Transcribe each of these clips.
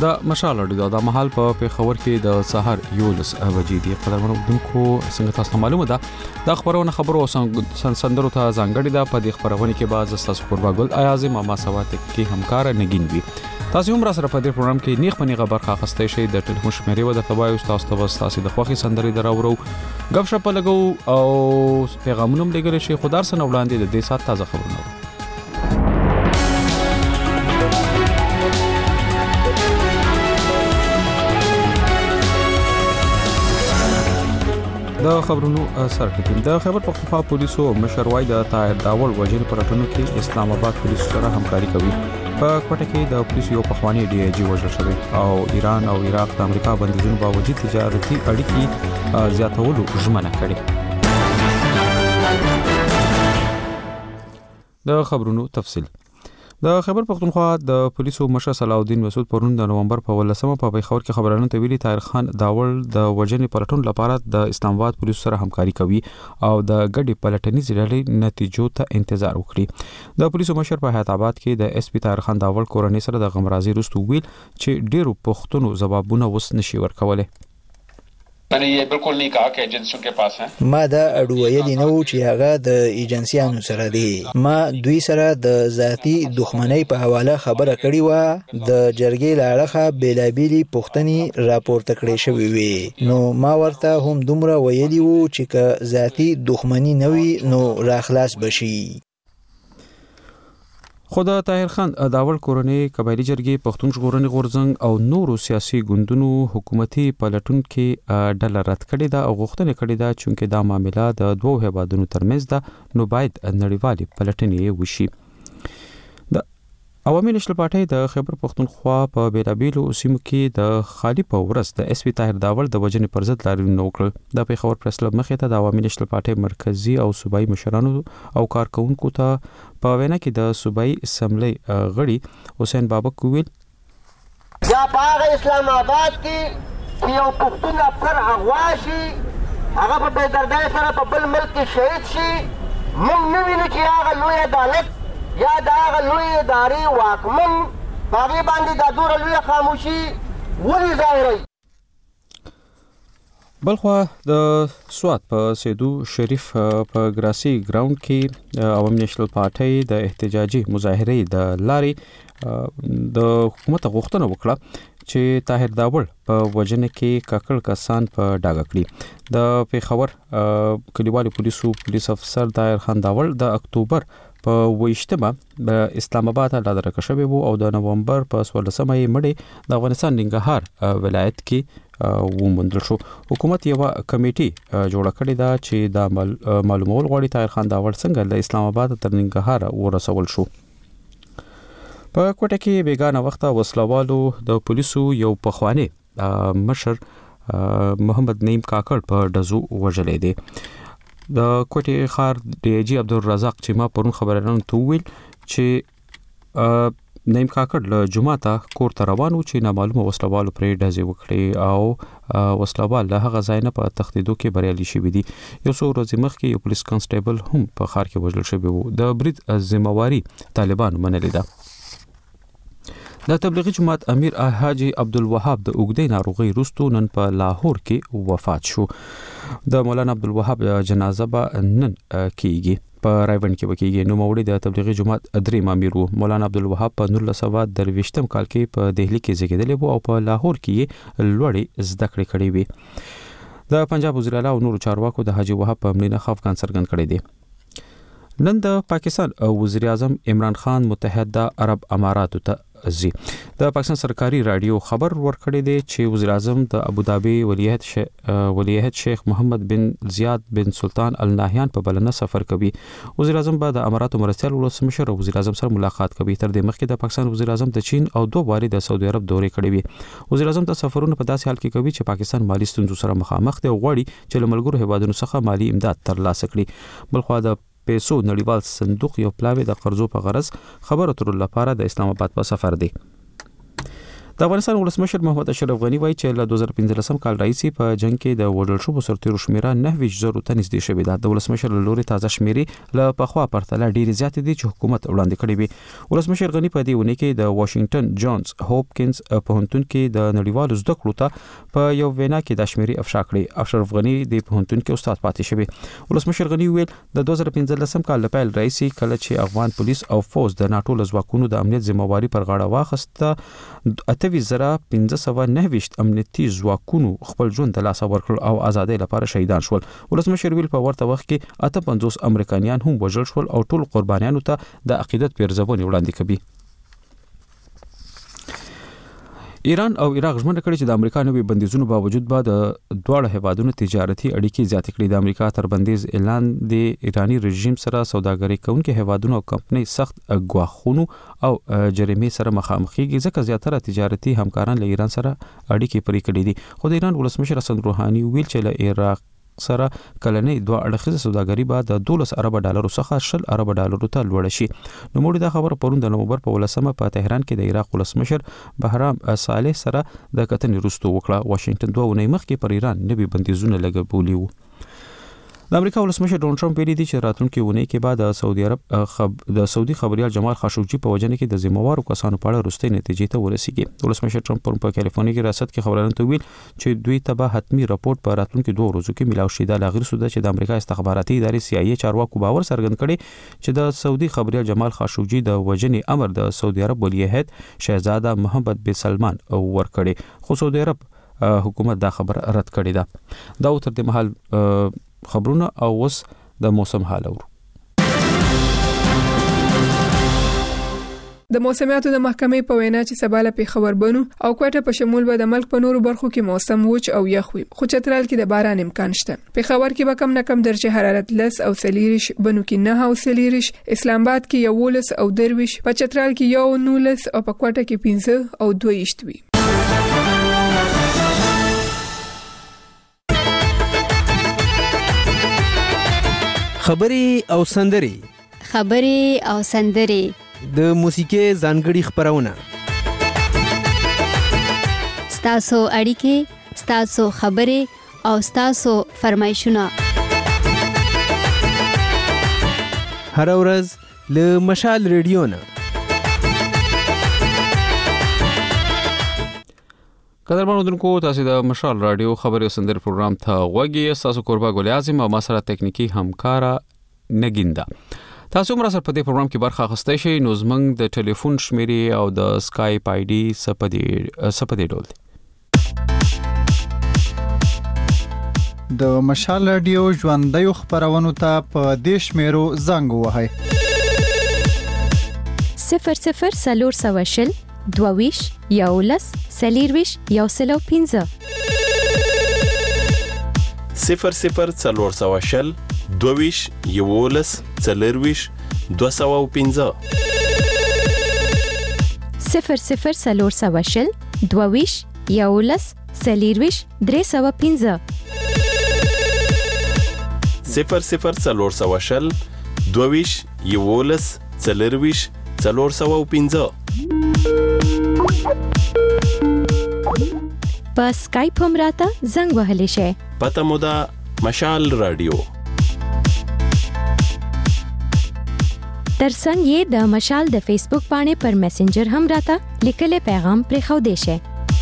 د مشال اړیدو د محل په پیښور کې د سحر 11 بجې دی. قدرمنو دونکو څنګه تاسو معلومه ده د خبرونه خبرو سندرو ته ځانګړي ده. په دې خبرونه کې باز تاسو قرباګل ایازم ما سوات کې همکار نگین وي. تاسو هم را سره په دې پروګرام کې نیغ پنیغه برخه اخستې شي. د ټلیفون شمیرې و د تبای تاسو ته د خوخي سندري دراورو غب شپ لګو او پیغامونه لګل شي. خدار سره وړاندې د دې سات تازه خبرونه د خبرونو سره ټکیم. د خیبر پختونخوا پولیسو مشر وای د طاهر داول وژنې پر اټونو کې اسلام آباد پولیسو سره همکاري کوي. په کوټه کې د پولیسو یو پخوانی ډي آی جی وژل شوی او ایران او عراق د امریکا بندیزونو باوجود تجارتي اړیکې زیاتولو ژمنه کړې. د خبرونو تفصیل. د خیبر پختونخوا د پولیسو مشر صلاح الدین مسعود پرون د نومبر په 18 په پیښور کې خبرانو ته ویلي طاهر خان داول د وژنې پر اټون لپاره د اسلام آباد پولیسو سره همکاري کوي او د ګډي پلټنیز ډلې نتیجو ته انتظار وکړي. د پولیسو مشر په حیات آباد کې د اس پی طاهر خان داول کورنۍ سره د غمرازي رستو ویل چې ډیرو پښتنو جوابونه وس نشي ورکوله. मैंने ये बिल्कुल नहीं कहा कि एजेंसियों के पास हैं. ما دا اډویلی نو چې هغه د ایجنسیانو سره دی. ما دوی سره د ذاتی دښمنۍ په حواله خبره کړې و. د جرګې لاړه بیلابیلی پښتني راپورته کړې شوې وي. نو ما ورته هم دومره ویلی وو چې که ذاتی دښمنی نه وي نو راخلاص بشي. خود طاهر خان داول کورنۍ قبایلی جرګې پښتون ژغورنې غورځنګ او نورو سیاسي ګوندونو حکومتي پلټون کې ډله رد کړې ده او غوښتنه کړې ده چې دا معاملې د دوه هیوادونو ترمنځ ده نو باید نړیوالې پلټنې وشي. عوامي نشل پارټي د خیبر پختونخوا په بیلابیلو سیمو کې د خالی په ورځ د اس پی طاهر داول د وژنې پر ضد لاریون وکړ. د پیښور پریس کلب مخې ته د عوامي نشل پارټي مرکزی او صوبایي مشرانو او کارکونکو ته په وینا کې د صوبایي اسمبلی غړي حسین بابک ویل یا په اسلام آباد کې یو پښتون افسر اغواشي هغه په بېدردۍ سره په بل ملک کې شهید شي. موږ نه وینو چې هغه لوی عدالت یا دا هغه لوی ادارې واکمن په هغې باندې دا دومره لویه خاموشي ولې ظاهروي. بلخوا د سوات په سیدو شریف په ګراسي ګراوند کې عوامي نشل پارټي د احتجاجي مظاهرې د لارې د حکومت غوښتنه وکړه چې طاهر داول په وژنه کې ککړ کسان په ډاګه کړي. د پیښور کلیوالي پولیس افسر طاهر خان داول د اکتوبر په 28مه د اسلام آباد له درکه شوی وو او د نومبر په 16مه یې مړی د افغانستان ننګرهار ولایت کې وموندل شو. حکومت یو کمیټي جوړه کړې ده چې دا معلومول غواړي طاهر خان داول څنګه د اسلام آباد تر ننګرهار ورسول شو. په کوټه کې بیګانه وخت وسلوالو د پولیسو یو پخوانی مشر محمد نعیم کاکړ په دزو وژلې دي. د کوټه خار ډي جی عبدالرزاق چې ما پرون خبرانو ته ویل چې نعیم کاکړ له جمعه ته کور ته روان و چې نامعلومه وسلوالو پرې ډزې وکړي او وسلوال له هغه ځای نه په تښتېدو کې بریالي شوي دي. یو څو ورځې مخکې یو پولیس کانسټیبل هم په ښار کې وژل شوی و. د برید ذمہواري طالبان منلې ده. د تبلیغي جماعت امیر حاجی عبدالوهاب د اوږدې ناروغۍ وروسته نن په لاهور کې وفات شو. د مولانا عبدالوهاب جنازه به نن کیږي په رایوند کې وکیږي. نو مولوی د تبلیغي جماعت دریم امیر مولانا عبدالوهاب په 1923 کال کې په دهلی کې زیږیدلی و او په لاهور کې لوړې زده کړې کړې وې. د پنجاب وزیر اعلی او نورو چارواکو د حاجی وهاب په مړینه خفګان څرګند کړی دی. نن د پاکستان وزیر اعظم عمران خان متحده عرب اماراتو ته ځي. د پاکستان سرکاري رادیو خبر ورکړی دی چې وزیر اعظم د ابوظبي ولیعهد شیخ محمد بن زیاد بن سلطان ال نهیان په بلنه سفر کوي. وزیر اعظم به د اماراتو مرستیال ولسمشر او وزیر اعظم سره ملاقات کوي. تر دې مخکې د پاکستان وزیر اعظم د چین او 2 واري د سعودي عرب دورې کړې وي. وزیر اعظم د سفرونو په داسې حال کې کوي چې پاکستان مالی ستونزو سره مخامخ دی او غواړي چې له ملګرو هیوادونو څخه مالی امداد ترلاسه کړي. بلخوا د پیسو نړیوال صندوق یو پلاوی د قرضو په غرض خبرو اترو لپاره د اسلام آباد په سفر دی. د افغانستان ولسمشر محمد اشرف غنی وایي چې له 2015 کال راځي په جنگ کې د وژل شوو سرتیرو شمیره 9,000 ته نږدې شوې ده. د ولسمشر له لوري تازه شمیرې له پخوا پرتله ډېرې زیاتې دي چې حکومت وړاندې کړې وي. ولسمشر غنی په دې ونه کې د واشنگټن جونز هوپکینز پوهنتون کې د نړیوالو زده کړو ته په یو وینا کې د شمیرې افشا کړې. اشرف غنی د پوهنتون کې استاد پاتې شوی. ولسمشر غنی ویل د 2015 کال لپاره راځي کله چې افغان پولیس او فوج د ناتو لزواکونو د امنیت ذمہواری پر غاړه واخسته 28,590 امنیتي ځواکونو خپل ژوند د لاسه ورکړ او ازادۍ لپاره شهیدان شول. ولسمشر ویل په ورته وخت کې 58 امریکایان هم وژل شول او ټول قربانیانو ته د عقیدت پیرزبونې وړاندې کوي. ایران او عراق ژمنه کړې چې د امریکا نوي بندیزونو باوجود به د دواړو هیوادونو تجارتي اړیکې زیاتې کړي. د امریکا تر بندیز اعلان د ایرانی رژیم سره سوداګري کوونکي هیوادونو او کمپنۍ سخت ګواښونو او جریمې سره مخامخ کیږي ځکه زیاتره تجارتي همکاران له ایران سره اړیکې پرې کړې دي. خو د ایران ولسمشر حسن روحاني ویل چې له عراق سره کلنۍ دوه اړخیزه سوداګري به د $12 ارب څخه $10 ارب ته لوړ شي. نو موږ دا خبره پرون د نومبر په 18 په تهران کې د عراق ولسمشر بهرام صالح سره د کتنې وروسته وکړه. واشنگټن 2 ونې مخکې پر ایران نوي بندیزونه لګولي وو. د امریکا ولسمشر ډونالد ټرمپ ویلي دی چې راتلونکي ونې کې بعد د سعودي خبريال جمال خاشقجي په وجنه کې د ذمہوارو کسانو په اړه وروستۍ نتیجې ته ورسیږي. ولسمشر ټرمپ په کالیفورنیا کې ریاست کې خبرونه ته ویل چې دوی ته به حتمی راپورټ په راتلونکي 2 ورځو کې ملاو شي. دا لغیر سوده چې د امریکا استخباراتي ادارې CIA چارواکو باور څرګند کړي چې د سعودي خبريال جمال خاشقجي د وجنې امر د سعودي عرب ولیعهد شهزاده محمد بن سلمان ور کړي. خو سعودي عرب حکومت دا خبر رد کړی ده. دا تر دې مهال خبرونه او وس د موسم حال اورو. د موسمیاتو د محکمې په وینا چې سباله په خبر بنو او کوټه په شمول به د ملک په نورو برخو کې موسم وچ او یخ وي. خو چترال کې د باران امکان شته. په خبر کې به کم نه کم درجه حرارت 10 او 30 بنو کې 9 او 30 اسلام آباد کې 11 او 23 په چترال کې 19 او په کوټه کې 15 او 22 وي. خبري او سندري د موسیقي ځانګړي خبرونه ستاسو اړیکې ستاسو خبري او ستاسو فرمایشونه هر ورځ له مشال ریډیو نه. قدرمنو دونکو تاسو د مشال رادیو خبري او سندري پروګرام ته غوږی تاسو قربا ګل اعظم او مسره تکنیکی همکارا نګیندا. تاسو مر سره په دې پروګرام کې برخه اخیستئ شئ. نو زمنګ د ټلیفون شمیرې او د اسکایپ آی ډي سپدې ډول دي. د مشال رادیو ژوندۍ خبرونو ته په دیش میرو زنګ وهاي 00 22 یولس سلیرویش یوسلو 15 00 22 یولس سلیرویش 215 00 22 یولس سلیرویش 315 00 22 یولس سلیرویش 415 په اسکایپ هم راته زنګ وهلی شئ. پته مو ده مشال رادیو. ترڅنګ یې د مشال د فیسبوک باندې پر میسنجر هم راته لیکلي پیغام پرې خو دی شئ.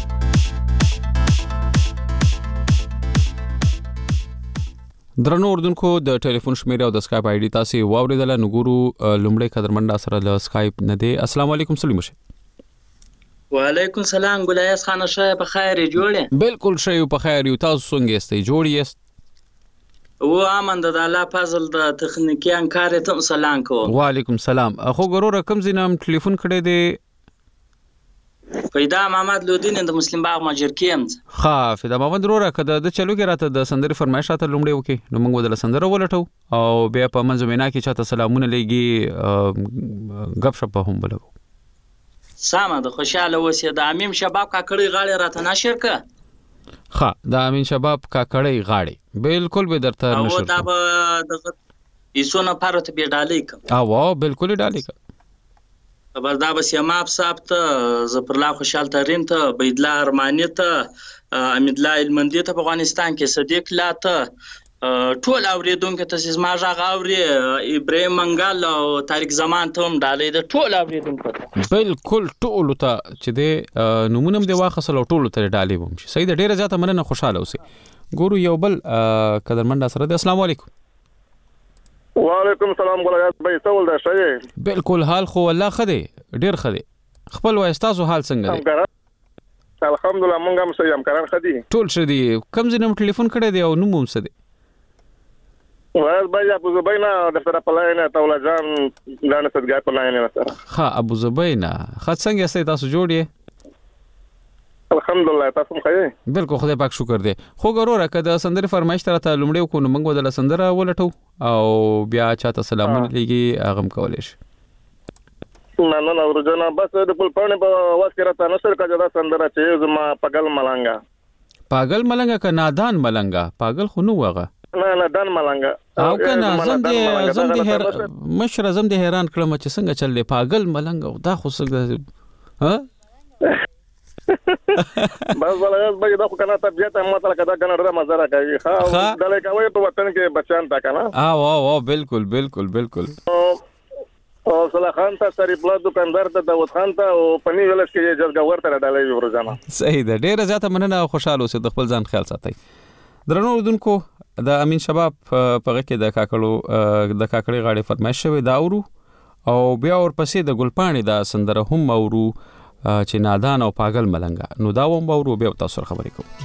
درنو اردوونکو د ټلیفون شمیره او د اسکایپ آی ډي تاسو واوریدل. نګورو لومړی قدرمنډا سره له اسکایپ نه دی. السلام علیکم سلیم شه. وعلیکم السلام ګلایس خان شه په خیر جوړه. بالکل شه په خیر یو. تاسو څنګه یاست؟ جوړ یاست؟ و امند د الله فضل د تخنیکی انکار ته سلام کوم. وعلیکم السلام. خو ګورو رقم زینم ټلیفون کړی دی. فیدا محمد لودین د مسلم باغ ماجر کېم. ها فیدا محمد وروره کده د چلو کې راته د سندري فرمایش راته لومړی وکي. نو موږ ودل سندره ولټو او بیا په منځمینه کې چاته سلامونه لګي غب شپ هم بلو. سامه د خوشاله وسه د امیم شباب کاکړی غاړي راته نشر ک. ها د امین شباب کاکړی غاړي بالکل به درته نشر. او دا به د ایسونه پاره ته به ډالې ک. او بالکل ډالې ک. بردابه سیماب صاحب ته، ظفرالله خوشحال ترین ته، بيدلا ارماني ته، امیدلا المندي ته په افغانستان کې، صدیق لا ته، ټول اوریدونکو ته زما غږ اوري، ابراهیم منګل او طارق زمان ته هم ډالۍ ده، ټول اوریدونکو ته بالکل ټول ته چې د نمونه د واخصل ټول ته ډالۍ وم شي. صحیح ده، ډیره زیاته مننه، خوشاله اوسئ. ګورو یو بل قدرمند سره ده. السلام علیکم. وعلیکم السلام. ګلایات بھائی سوال ده شې؟ بالکل حال خو الله خدای ډیر خدای. خپل وای تاسو حال څنګه دی؟ الحمدلله مونږ هم صحیح هم کران خدي. ټول شدي. کوم ځینم ټلیفون کړی دی او نوم هم څه دی؟ وایي بھائی ابو زبینا د سره پلاینه تولا جان دانه صدګا پلاینه سره. ها ابو زبینا خاص څنګه استای تاسو جوړ یې؟ الحمدلله تاسو ښه؟ بالکل خدای پاک شکر دی. خو ګوره کده سندره فرمایش تر ته لومړی کو نو موږ ودل سندره ولټو او بیا چاته سلامونه لګي اغم کولې شي. نه ورجنا بس د خپل پړنه په आवाज کې راته نشر کړه سندره چې زما پاگل ملنګا. پاگل ملنګا که نادان ملنګا؟ پاگل خو نو وغه. نه دان ملنګا. او کنه زم دې مشر زم دې حیران کړم چې څنګه چل دی پاگل ملنګا دا خو څنګه ها؟ بس ولایت به دا خو کنه طبيعت هم مطلب کدا کنه ډېر مزه راکوي. ها دلته کوي په وطن کې بچان تا کنه. او بالکل. او صلاح خان ته شریف الله دکاندار ته داوود خان ته او پنی ولس کې جزګاور ته ډالۍ ورځنه. صحیح ده، ډېر زیاته مننه او خوشاله اوسئ، د خپل ځان خیال ساتئ. درنو اوردونکو د امین شباب په کې د کاکړي غاړي فرمایش شوی دا اورو او بیا ورپسې د ګلپاڼې د سندره هم اورو چې نادان او پاگل ملنګا. نو دا ووم اورو بیا تاسو سره خبرې کوم.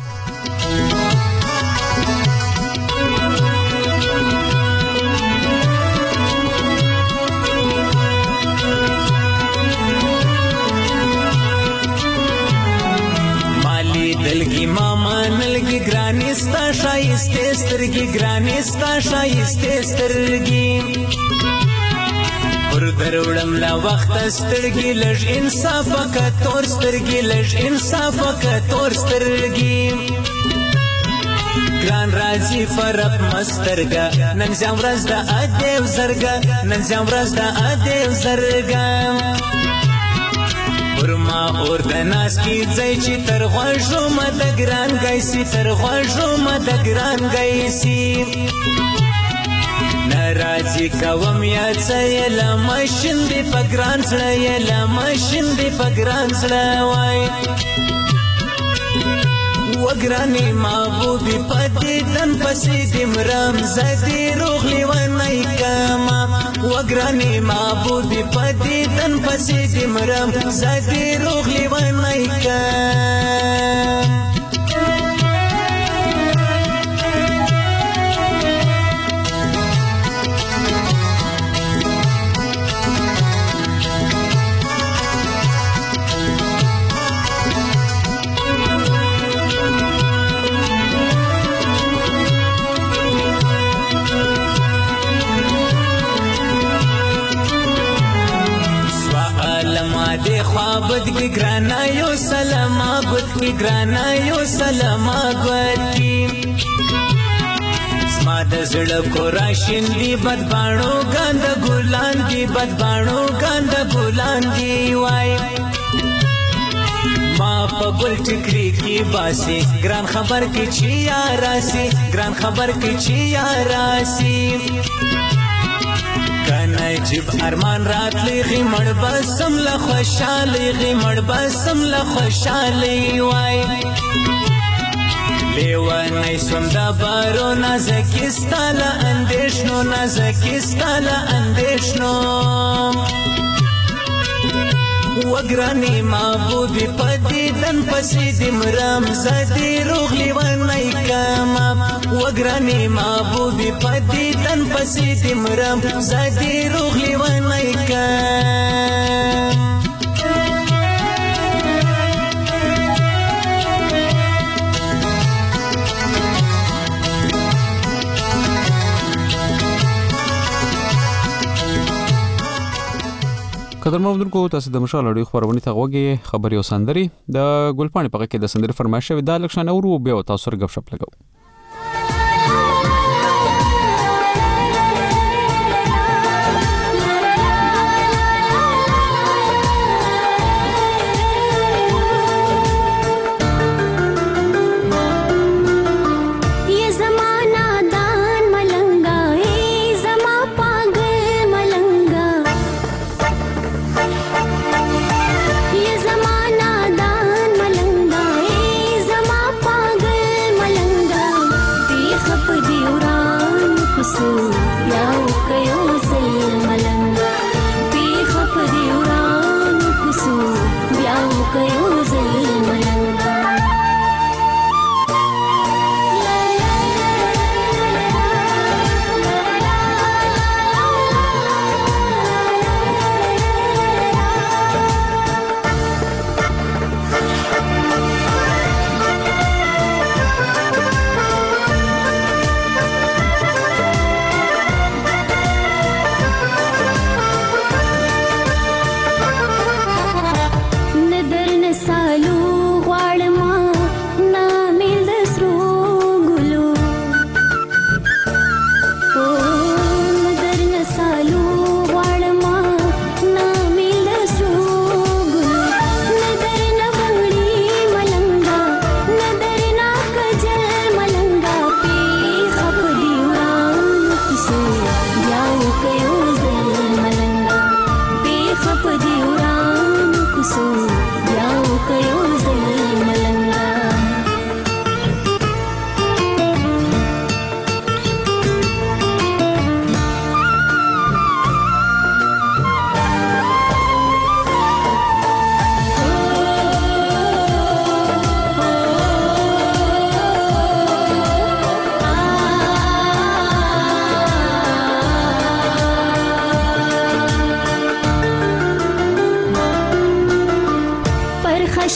دلگی ماما نلگی گرانی ستا شایسته سترگی گرانی ستا شایسته سترگی پر دروڑم لا وقت سترگی لج انصافا کا تور سترگی لج انصافا کا تور سترگی گران رازی فرق مسترگا نن زم راز دا ادیو زرگا نن زم راز دا ادیو زرگا ورما اور د ناس کی ځای چې تر غوښو مد ګران گایسي تر غوښو مد ګران گایسي ناراضي کوم یا څه لا ماشین دی پګران سره یا ماشین دی پګران سره وای وګرانی محبوبي پدې دن پسې دمرام زدي روغلي ونای کما وګرانی محبوبي پدې دن پسې دمرام زدي روغلي ونای کما خوابت کی گرانا یو سلام آگت کی گرانا یو سلام آگت کی سماد زړه کو راشین دی بدبانو گاند ګلان دی بدبانو گاند ګلان دی وای ما په ګل ټکری کی باسي ګران خبر کی چی یاراسي ګران خبر کی چی یاراسي کنای جب ارمان رات لغی مړ بسم له خوشالي غي مړ بسم له خوشالي وای لیوانای سوم دا بارو نازکستاله اندیشنو نازکستاله اندیشنو وګرانی محبوبي پدې دن پسې دمرام زدي روغلي ونای کما وګرانی محبوبي پدې دن پسې دمرام زدي روغلي ونای کما قدرمنونکو تاسو د مشال اړیو خبرونه ته غوږی خبري او سندري د ګلپاڼې په کې د سندري فرمایش شوی د لکشن اورو بیا تاسو سره غب شپ لګاو.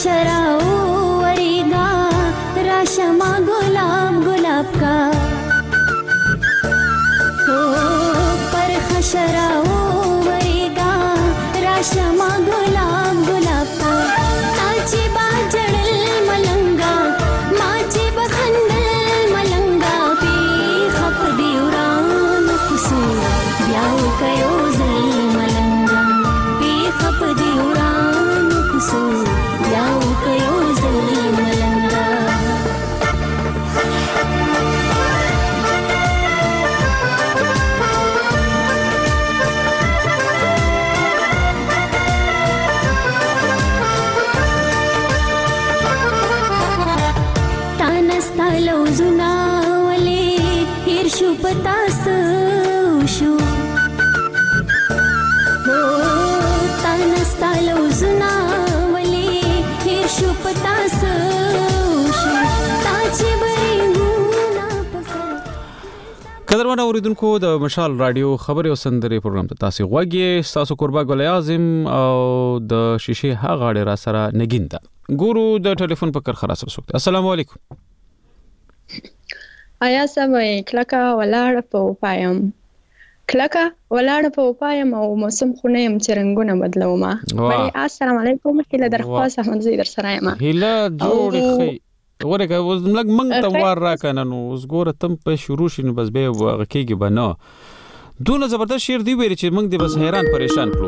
खशराओ वरेगा राशमा गुलाब गुलाब का हो पर खशराओ वरेगा राशमा गुलाब गुलाब का ताची बाजड़ल मलंगा माची बखंदल मलंगा पे खप दिउरान कुसु ब्याव कयो जल मलंगा पे खप दिउरान कुसु ब्याव कयो जल मलंगा लौजुना वले हिरशु पतास उशु हो तानस्ता लौजुना वले हिरशु पतास उशु ताचे बरेगुना पसर قدرمن اوریدونکو د مشال رادیو خبري او سندري پروګرام ته تاسو غوږی تاسو قربا ګل اعظم او د شیشه ها غاړه را سره نګیندا ګورو د ټلیفون په کر خلاص وسوک السلام علیکم آیا سمې کلکه ولاړ په پایم او موسم خونه يم چرنګونه بدلوما بری السلام علیکم هله درخواست احمد زید در سره ما هله جوړ خي ورګه لګ منګ ته وار راکنه نو اوس ګوره تم په شروع شنو بس به وغکیږي بنه دونه زبردست شعر دی ویری چې منګ دی بس حیران پریشان کړو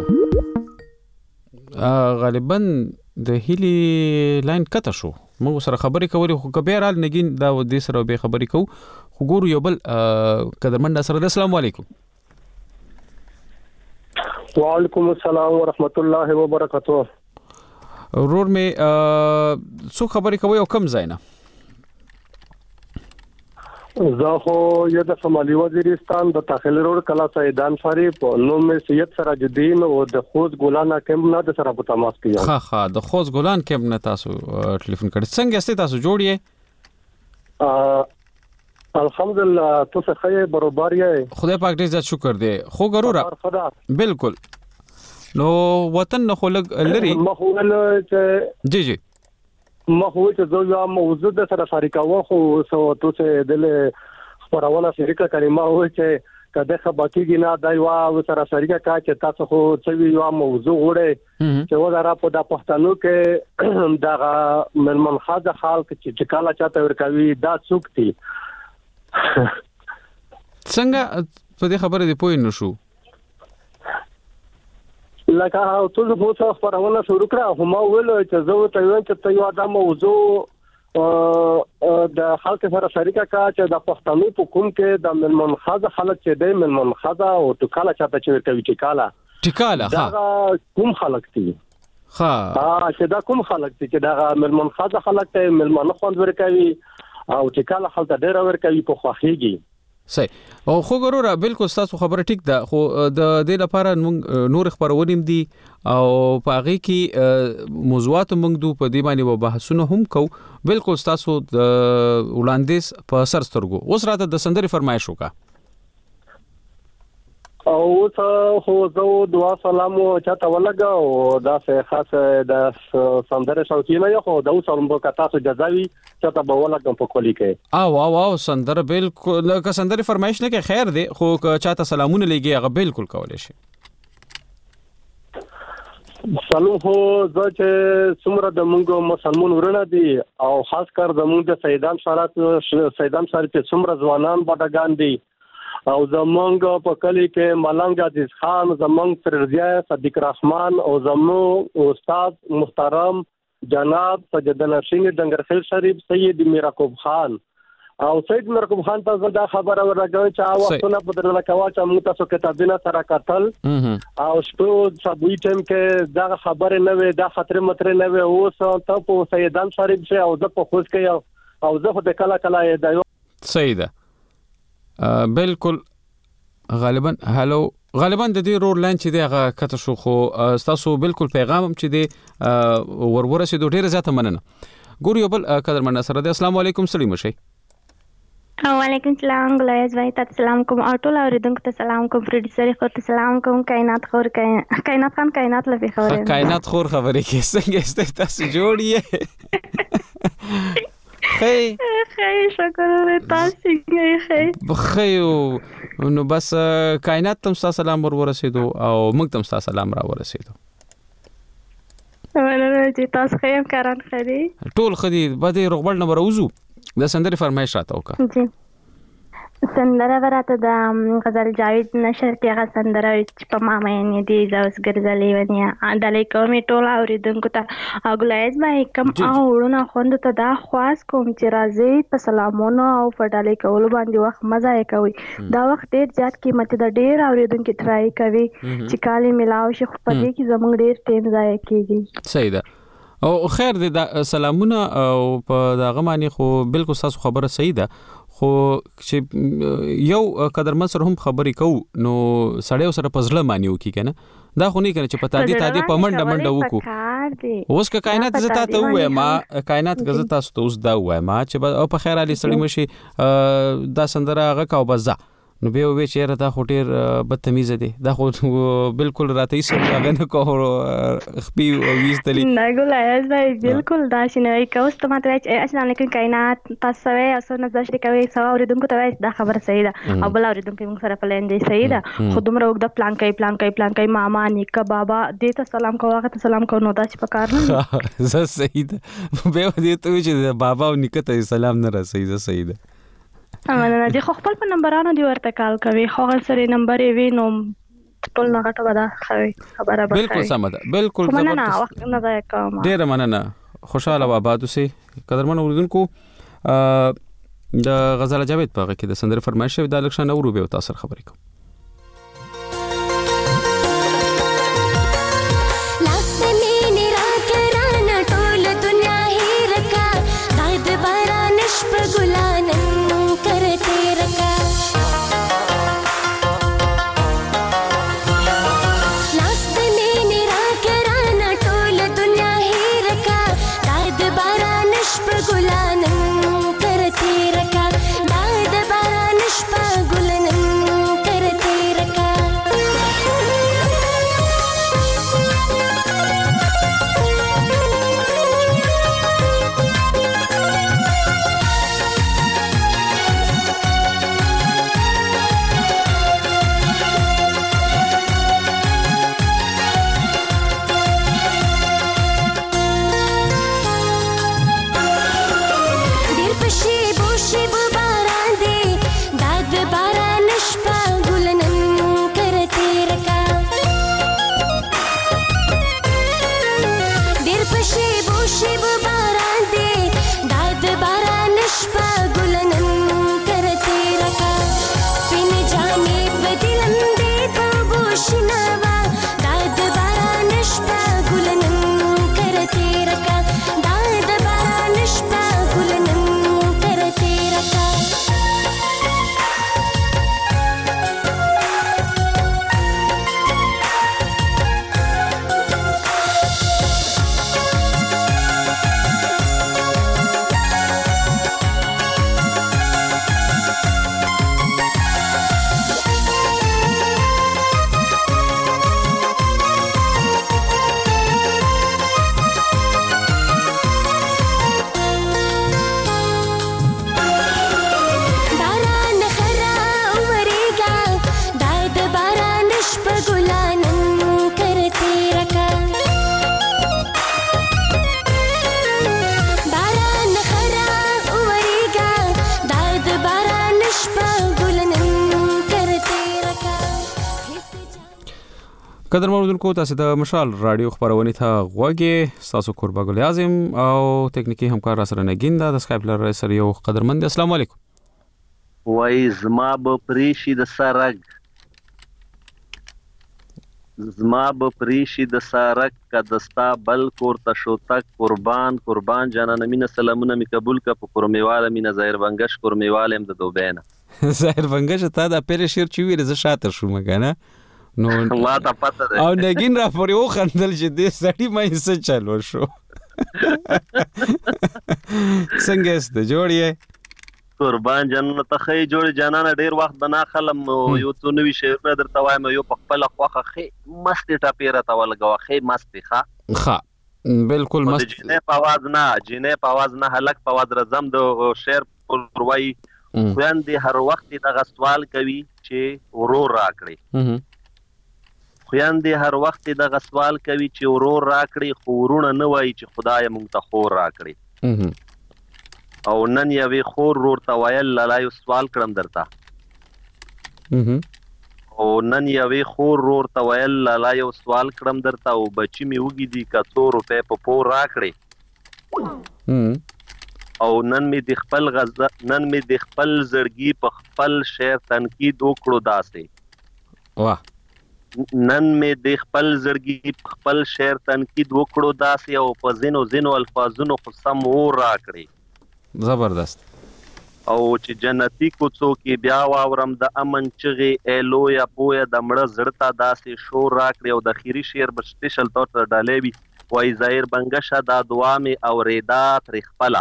غالبا د هیلی لاین کته شو موږ سره خبرې کولې خو کبیرال نګین دا د سره به خبرې کو خو ګورو یو بل قدرمن سره السلام علیکم وعلیکم السلام ورحمت الله وبرکاته ورور می څو خبرې کوي او کم زاینه زه خو یو د شمالي وزیرستان د داخلي روډ کلا سیدان شریف نو مې سید سراج الدین او د خوز ګولان کمپ نه د سره په تماس کې ها د خوز ګولان کمپ نه تاسو ټلیفون کړی څنګه ستاسو تاسو جوړیه الحمدلله تاسو خیر برابر یې خدای پاک دې عزت شکر دې خو ضرور بالکل نو وطن نه خلک لري مخول چې جی مخول چې زو موضوع د سره شریکاو خو سو تاسو د خبرونه شریکه کلمه و چې کده خبرتي نه دایوا و سره شریکه کا چې تاسو خو څه یو موضوع وړي چې وداره په د پښتنو کې د منخاذ حال کې چې کاله چاته ورکوي دا څوکتي څنګه په دې خبره دی پوه نه شو لکه او ټول په څو خبرونه شروع کړه هم ویل چې زه ته وایم چې ته یو د موضوع د خلک سره شریکه کا چې د پښتنو په کوم کې د منخاذ حالت چې د منخاذ او ټکاله چاته چې کوي ټکاله ها کوم خلک دي ها چې دا کوم خلک دي چې دا منخاذ خلک ته ملمنه خوند ورکوي او ټکاله حالت ډیر ورکوي په خوخيږي صحیح او خو ګوره بالکل تاسو خبره ټیک ده خو د دې لپاره نور خبرونه دي او پاغي کې موضوعات موږ په دې باندې بحثونه هم کو بالکل تاسو د وړاندیز په سرسترګو اوس راته د سندري فرمایش وکا او خو زه دعا سلام چاته ولګا او دا څه خاص د سندره شوقینه یو خو د اوسم په کتاسو جزاوی چاته به ولګم په کولی کې او سندره بالکل که سندره فرمایش نه کې خیر دی خو چاته سلامونه لګي هغه بالکل کولای شي سلام هو چې څومره د موږ مسلمان ورونه دي او خاص کر د موږ د سیدان شریف څومره ځوانان بډاګان دي او زمونږ په کلی کې ملنګ عزیز خان زمونږ فرزیا صدیق رحمان او زمونږ استاد محترم جناب سجد نشین ډنګرخیل شریف سید میرکوب خان او سید میرکوب خان ته دا خبره ورغوي چې وختونه بدلنه کوا چې موږ تاسو کتابونه سره کتل او شپو سبوی ټیم کې دا خبره نه وي دا خطر متر نه وي او ته په سیدان شریف شه او د په خوښ کې او زه په کلا کلا دا سیده بالکل غالبا د دې رول لاین چې دی هغه کته شو خو تاسو بالکل پیغام چې دی ورسېدو ډیره زیاته مننه ګور یو بل قدر من سره السلام علیکم سلیم شي وعلیکم السلام ګلایز بھائی ته سلام کوم او ټول اوریدونکو ته سلام کوم پروډوسر خو ته سلام کوم کائنات خور کائنات خان کائنات لپاره خبره کائنات خور خبرې کې څنګه است تاسو جوړ یې خیر شکر تاسو څنګه بخیو نو بس کائنات تم سلام ورسېدو او موږ تم سلام را ورسېدو ولر چې تاسو خیر کاران خري ټول خدي بده رغبل نمبر اوزو د سندرې فرمایش راته وکړه جی سندره ورته د غزل جاوید نشر کې هغه سندره چې په ما مې دي زوس ګرځلې ونیا اندلې کومې ټول اوریدونکو ته اګلایز بھائی کم اورونه خوند ته دا خواص کوم چې راځي په سلامونو او فډالې کول باندې وخت مزه کوي دا وخت ډیر زیات قیمتي د ډیر اوریدونکو ترای کوي چې کالي ملاو شي خو په دې کې زموږ ډیر ټیم ځای کیږي صحیح ده او خیر دې سلامونه او په دغه معنی خو بالکل تاسو خبره صحیح ده خو چې یو قدرمن سره هم خبرې کوو نو سړیو سره پزړه مانیو کی کنه دا خو نه کنه چې پتا دي په منډه وکړو اوس که کائنات زتا ته وای ما کائنات غزه تاسو ته اوس دا وای ما چې په خیر علي سړی مشي دا سندره هغه کا وبزا نو به وې چیرې دا هټیر بدتمیز دي دا خو بالکل راته یې سره هغه نه کوو خپي وېستلې نه ګلایز بھائی بالکل دا شنه کوس ته ماته السلام علیکم کائنات تاسو یې اسو نه ځشتي کوي سو اوریدونکو ته دا خبر صحیح ده او بل اوریدونکو موږ سره پلان دی صحیح ده خودم روغ د پلان کوي ماما نیکه بابا دې ته سلام کوه هغه ته سلام کوو نو دا چې پکار نه زه صحیح ده به دې ته چې بابا او نیکه ته سلام نه رسېږي زه صحیح ده امانه دي خو خپل په نمبرانو دی ورته کال کوي خو سره نمبر یې وینو ټول نه غټه ودا خوي خبره به بالکل سم ده بالکل مننه وخت نه ځای کوم ډیر مننه خوشاله و آباد اوسئ قدرمن اوریدونکو د غزل جاوید په کې د سندره فرمایش د الکشن اورو به تاسو خبرې کوم قدر مردونکو تاسو د مشال رادیو خبرونه ته غوږی تاسو قربا ګل اعظم او ټکنیکی همکار سره نګین د اسکایپ لر سره یو قدرمند السلام علیکم وای زما به پریشي د سرګ کدستا بل کورته شوتک قربان جانان مینه سلامونه می قبول ک په کورمیواله مینه ظاهر بنگش کورمیوالم د دوبینه ظاهر بنگش ته د پیر شیر چوي ز شاته شو مګنه نو الله ته پته ده او نګین را پورې و خندل چې دې سړی مې څه چالو شو څنګه است جوړ یې قربان جنانه ته خې جوړ جنانه ډیر وخت بنا خلم یو څو نوې شعرونه درته وایم یو په خپل خوخه خې مست ټاپیره تا ولګو خې مست ښه بالکل مست جنې په आवाज نه هلک په आवाज رزم د شعر پروي خويندې هر وخت دغه سوال کوي چې ورور راکړي خويندې هر وخت دغه سوال کوي چې ورور راکړي خو ورونه نه وایي چې خدای مونږ ته خور راکړي او نن یوې خور ورور ته ویل لالا یو سوال کړم درته او نن یوې خور ورور ته ویل لالا یو سوال کړم درته او بچی مې وږي دي که 100 روپۍ په پور راکړې او نن مې د خپل زړګي په خپل شعر تنقید وکړو داسې نن مې د خپل زړګي په خپل شعر تنقید وکړو داسې او په ځینو الفاظونو خو سم ور راکړې زبردست او چې جنتی کوڅو کې بیا واورم د امن چغې ایلو یا پویا د مړه زړه داسې شور راکړي او د خیری شعر په سپیشل طور ته ډالې وي وای ظاهر بنگشه دا دعا مې اوریدا تر خپله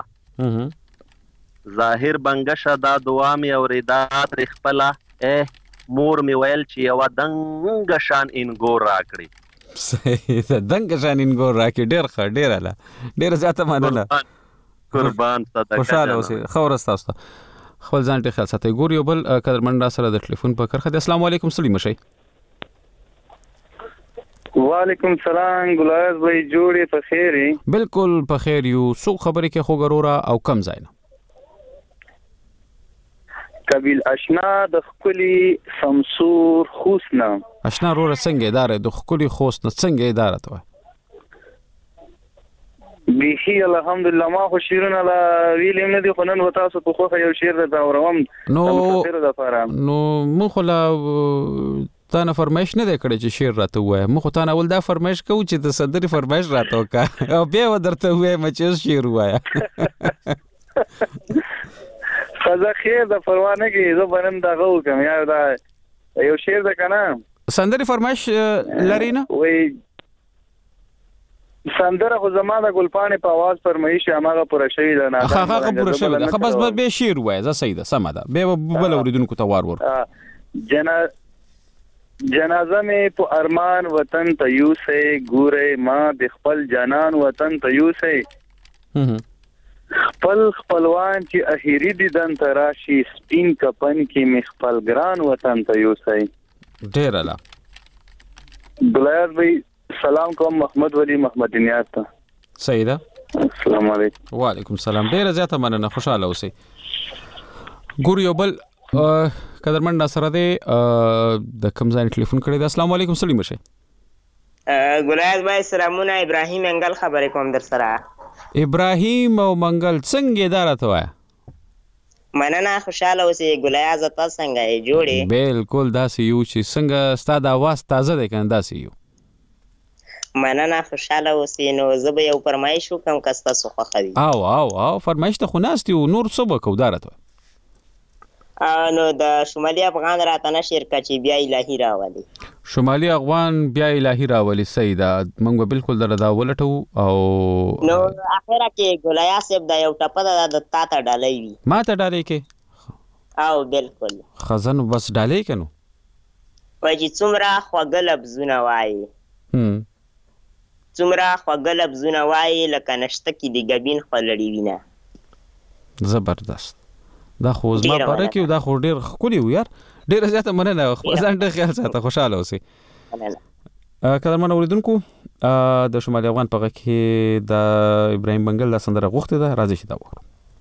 ظاهر بنگشه دا دعا مې اوریدا تر خپله مور مې ویل چې یو دنګ شان انګور راکړي صحیح ده دنګ شان انګور راکړي ډیر ښه ډیر اله ډیر زیاته مننه قربان صدقه خوشاله اوسئ خبر تاسو خپل ځان ته خیال ساتئ ګور یو بل قدرمن را سره د ټلیفون په کرخه د السلام علیکم سلیم شي وعلیکم السلام ګلایز بھائی جوړې په خیر بالکل په خیر یو سو خبرې کې خو ګرورا او کم ځای قبیل اشنا د خپلی سمسور خوسنا اشنا رور څنګه اداره د خپلی خوسنا څنګه اداره ته بیخي الحمدلله ما خو شیرونه لا ویلم نه دي خو نن وتا سو په خو یو شیر د اورم نو مخ لا تا نه فرمایش نه دی کړی چې شیر راته وای مخ تا نه ول دا فرمایش کو چې د صدري فرمایش راته وکا او بیا ودرته وای مچ شیر وای خزه خیر د پروانه کې زه بنم دا غو کوم یا دا یو شیر د کنه صدري فرمایش لري نه وای سندره خو زما د ګلپانې په आवाज فرمایش هغه پوره شوی ده نه هغه پوره شوی ده بس به شیر وای زه صحیح ده سم ده به بل اوریدونکو ته وار جنازه مې په ارمان وطن ته یوسه ګوره ما د خپل جانان وطن ته یوسه خپلوان چې اخیری دیدن ته راشي سپین کپن کې مې خپل ګران وطن ته یوسه ډیر اله بلایز بھائی سلام کوم محمد ولی محمد نیاز ته صحیح ده السلام علیکم وعلیکم السلام ډیر زیاته مننه خوشاله اوسئ ګور یو بل قدرمن سره د کم ځای ټلیفون کړی د السلام علیکم سلیم شه ګلایز بھائی سلامونه ابراهیم انګل خبرې کوم در سره ابراهیم او منګل څنګه اداره ته وای مننه خوشاله اوسئ ګلایز تاسو څنګه جوړې بالکل داسې یو چې څنګه ستاد आवाज تازه ده کنه داسې یو مننه خوشاله اوسئ نو زه به یو فرمایش وکم که تاسو خوښوي او فرمایش ته خو ناست یو نور څه به کوو دارته نو د شمالي افغان راته نشر کچې بیا الهي راولي شمالي افغان بیا الهي راولي صحیح ده موږ بالکل در دا ولټو او نو اخره کې ګولیا صاحب دا یو ټپه د تا ته ډالۍ وي ما ته ډالۍ کې او بالکل خزن بس ډالۍ کنو وای چې څومره خوږ لفظونه وایي څومره خوږ لفظونه وایي لکه نشته کې د ګبین خولړی وینه زبردست دا خو زما پاره کې دا خو ډیر ښکلی و یار ډیر زیاته مننه خپل ځان ته خیال ساته خوشاله اوسئ قدرمن اوریدونکو د شمالي افغان په کې د ابراهیم بنگل د سندره غوښته ده راځي چې دا وکړو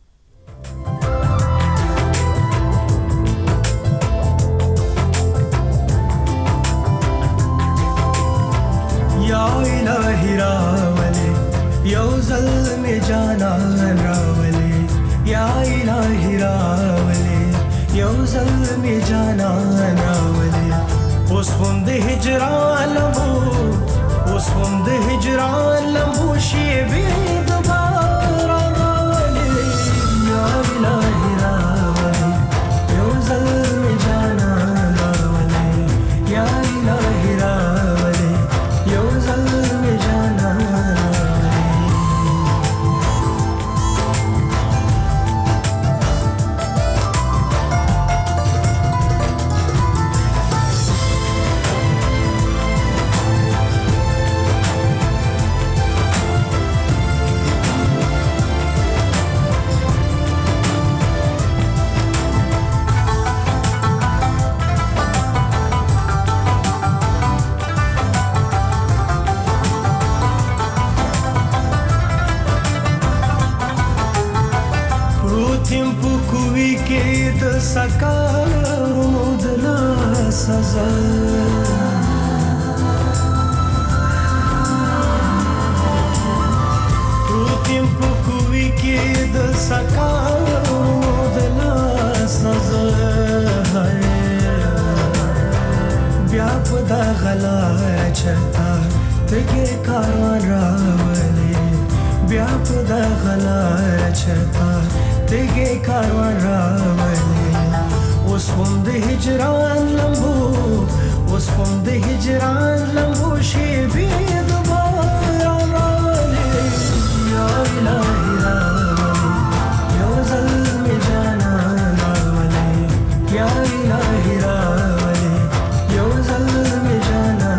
یا الہی راولے یو ظلم جانان راولے یا الہی راولے یو ظلم جانان راولے اوس هم د هجران لمبو اوس هم د هجران لمبو شی به دوباره راولے یا الہی راولے یو ظلم جانان راولے یا الہی راولے یو ظلم جانان راولے سزا پروتیم په کوی کې د سکانو د لاس نظر بیا په دا غلار چرتا تګې کاروان راولې بیا په دا غلار چرتا تګې کاروان راولې اوس هم د هجران لمبو اوس هم د هجران لمبو شي بیا دوباره راولې یا الهی راولې یو ځل مې جانان راولې یا الهی راولې یو ځل مې جانان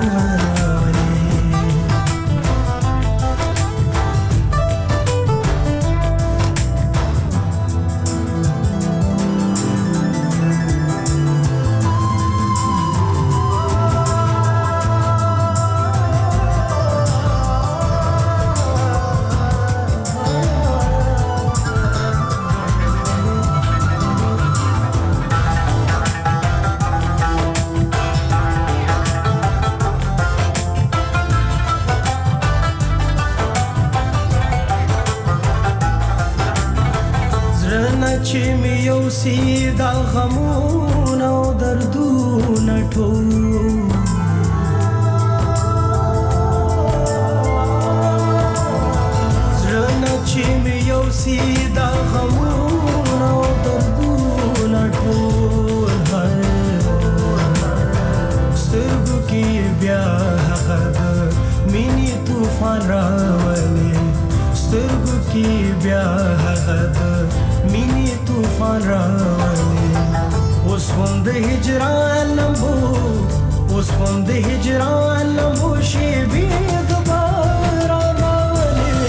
چې مې یو سیدا غمونه او دردونه ټول زړه نه چې مې یو سیدا غمونه او دردونه ټول سترګو کې بیا هغه د مینې طوفان راولي سترګو کې بیا هغه د مینی طوفان راولي اوس هم د هجران لمبو اوس هم د هجران لمبو شي بیا دوباره راولي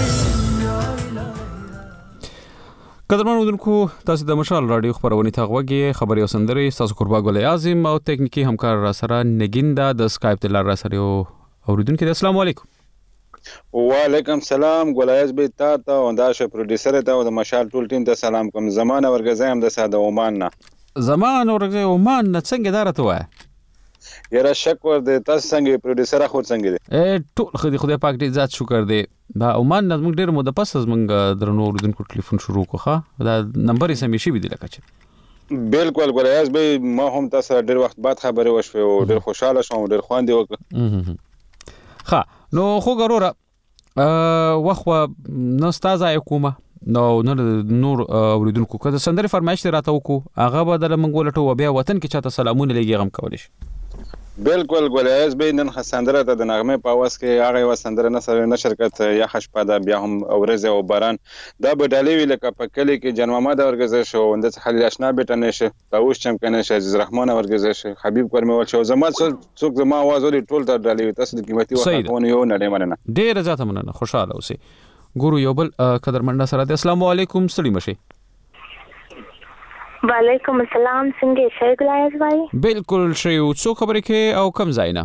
قدرمن اوریدونکو تاسو د مشال رادیو خبرونه ته غوږی خبري او سندري تاسو قربا ګل اعظم او ټکنیکی همکار را سره نګیندا د سکایپ تل را سره اوریدونکو السلام علیکم وعلیکم سلام ګلایز به تا او دا ش پروډوسر ته او د مشال ټول ټیم ته سلام کوم زمانه ورګزایم د ساده عمان نه زمانه ورګزایم عمان نه څنګه دارته وای یاره شک ور دي تاسو څنګه پروډوسر خو څنګه دي ټول خدای پاک دې ذات شکر دې دا عمان نه موږ ډیر مده پس موږ درنو اوریدونکو ټلیفون شروع کوخه دا نمبر یې سمې شي بدل کچ بالکل ګلایز به ما هم تاسو ډیر وخت بعد خبره وشو او ډیر خوشاله شوم ډیر خواندې وک ها نو خو ګروره وخت نو استاد حکومت نو نور اوریدونکو کده سندري فرمایش راته وکړو هغه بدل منګولټو بیا وطن کې چاته سلامونه لګي غم کول شي بالکل ګلایز به نن خسندره ته د نغمه په واس کې هغه وسندره نه شرکت یا خشپاده بیا هم اورزه او باران دا به ډالې ویل ک په کلی کې جن محمد ورګزه شو اند خلیل آشنا بیت نشه پاوش چمکنه شه عزیز رحمان ورګزه شه حبیب کرمول شو زما څوک زما आवाज ولې ټول ته ډالې تاسو د قیمتي وختونه یو نه مننه ډیر زیاته مننه خوشاله اوسئ ګورو یو بل قدرمن سره السلام علیکم سلام شي وعلیکم السلام څنګه شې ګلایز بھائی بالکل شی او څو خبرې کې او کم زاینا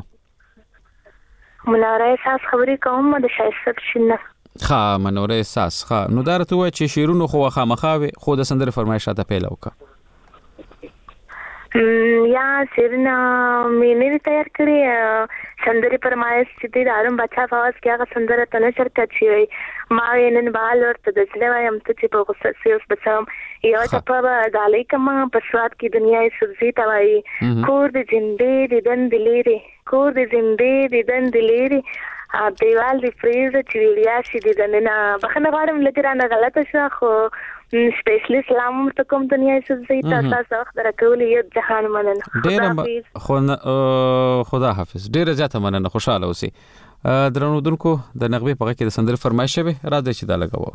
منوره احساس خبرې کوم د شایسته شنه ها منوره احساس ها نو درته و چې شیرونو خو خامخاوي خو د سندره فرمایشاته پیل وکړه یا سرنا مینه تیار کړی سندري فرمایش چې د عالم بچا فواز کې هغه سندره تنه شرکت شي ما نن بال ورته د ځلوایم ته چې په غوسه سیوس بچم یو چپا د علیکم په سواد کې دنیا سبزی توای کور د زندې د دند لري کور د زندې د دند لري دیوال دی فریز چې ویلیا شي د نن بخنه غواړم لګرانه غلطه شو خو سپیشلی سلام ته کوم دنیا سبزی تاسو وخت درکولې یو جهان مننه ډیر خدا حافظ ډیر زیاته مننه خوشاله اوسئ درنو دونکو د نغمه په کې د سندره فرمایش شوی راځي چې دا لګاو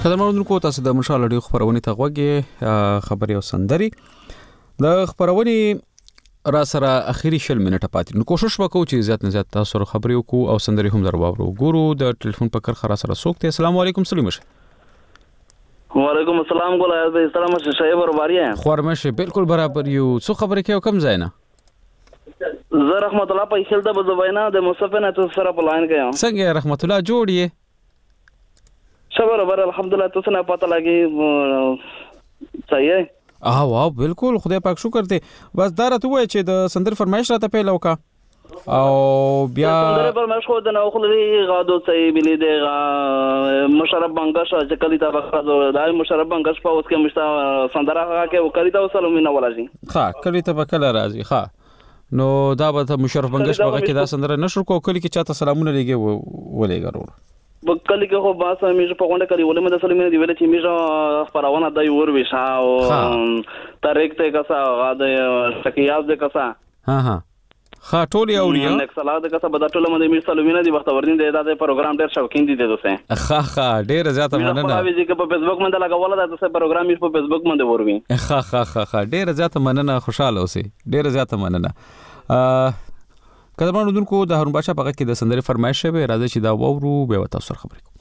قدرمنونکو تاسو د مشال اډیو خبرونه ته غوږی خبري او سندري د خبرونه را سره اخیری شل منټه پاتې نو کوشش وکړو چې زیات نه زیات تاسو سره خبري وکړو او سندري هم درواورو ګورو د ټلیفون په کر خرا سره سوکته السلام علیکم سلیم شه وعلیکم السلام ګول از سلام شه شای برابر یې خورمشه بالکل برابر یو څو خبرې کوي کم ځای نه زه رحمت الله په خیل د بزوینا د مصطفی نه تاسو سره په لاین کې یم څنګه رحمت الله جوړ یې برابر الحمدلله تاسو نه پته لګي صحیح واو بالکل خدای پاک شکر دی بس دا راته وای چې د سندر فرمایش راته پیلو کا او بیا سندر فرمایش خو د نو خلري غادو صحیح بلی دی مشرب بنگش چې کلی تا بخزو دای مشرب بنگش په اوس کې مشتا سندره کې وکړی تا وسلم نه ولازي ها کلی ته بکله راځي ها نو دا به مشرف بنگش هغه کې دا سندره نشر کو کلی کې چاته سلامونه لګي ولې ګرور بکلی کې خو باسه میږي په غونډه کوي ولې مده سلمینه دی ویل چې میږي خبرونه دای ور وشا او طریق ته کسا غاده شکیاز ده کسا ها ټولي اوري نک سلا ده کسا بدا ټول مده میږي سلمینه دی وخت ورنین دی دا پروګرام ډیر شوکین دي دوسه ها ډیر زیاته مننه په ویږي کې په فیسبوک باندې لګول دا دوسه پروګرام یې په فیسبوک باندې وروي ها ډیر زیاته مننه خوشاله اوسئ ډیر زیاته مننه کله دونکو د هارون بادشاہ په کې د سندري فرمایش به راځي چې دا وورو به وتا سره خبرې کوم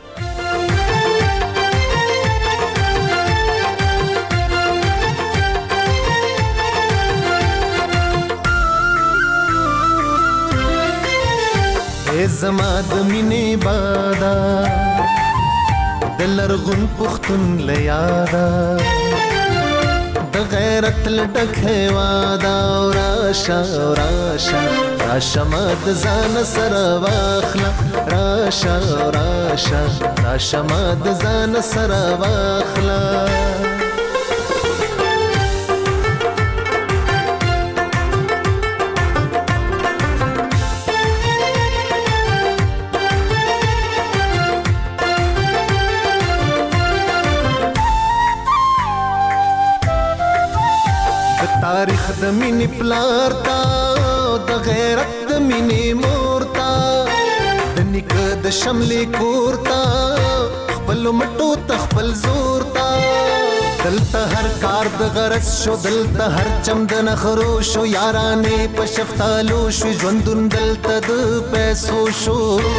ای زما د مینې بادا د لرغون پختون لیادا د غیرت لډکه وادا راشا مد ځان سره واخلا راشا مد ځان سره واخلا تاریخ د مینې پلار تا د غیرت د مینې مور تا د نیکه د شملې کور تا خپل مټو ته خپل زور تا دلته هر کار د غرض شو دلته هر چم د نخرو شو یارانې په شفتالو شو ژوندون دلته د پیسو شو